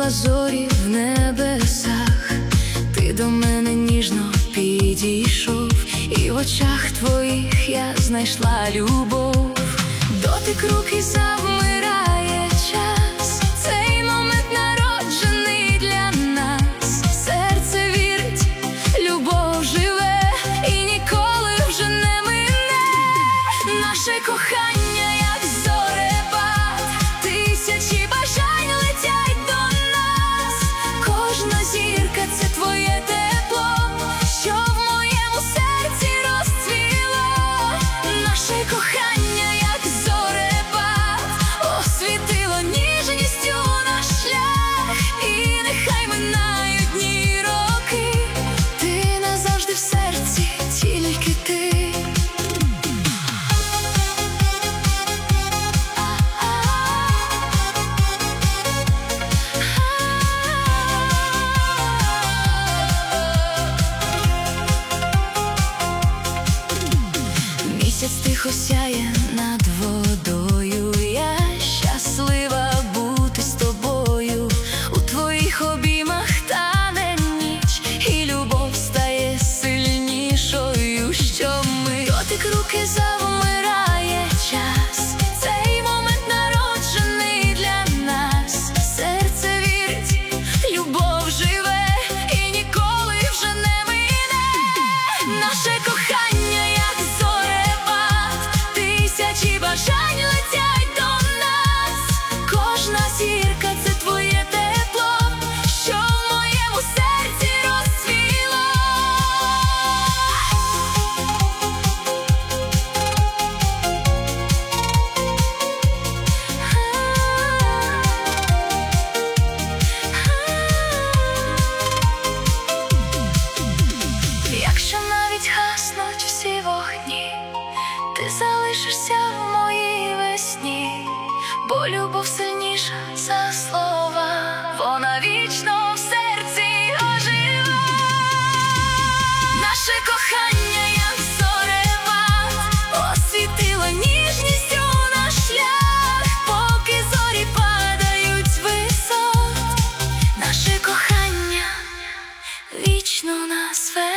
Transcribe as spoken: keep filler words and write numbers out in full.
бачила зорі в небесах, ти до мене ніжно підійшов, і в очах твоїх я знайшла любов. Дотик рук і завмирає час, цей момент народжений для нас. Серце вірить, любов живе і ніколи вже не мине. Наше кохання як зорепад, тисячі бажань летять до нас. Кожна зірка – це твоє тепло, що в моєму серці розцвіло. Наше кохання як зорепад освітило ніжністю наш шлях, і нехай минають дні й роки, ти назавжди в серці, тільки ти. Місяць тихо сяє над водою, я щаслива бути з тобою. У твоїх обіймах тане ніч, і любов стає сильнішою, що ми. Дотик руки завмирає час, цей момент народжений для нас. Серце вірить, любов живе і ніколи вже не мине. Наше кохання як зорепад, тисячі бажань летять до нас. Кожна зірка – це твоє тепло, що в моєму серці розцвіло. Якщо навіть гаснуть всі вогні, ти залишишся в моїй весні, бо любов сильніша за слова, вона вічно в серці ожива. Наше кохання як зорепад освітило ніжністю наш шлях, поки зорі падають з висот. Наше кохання вічно нас веде.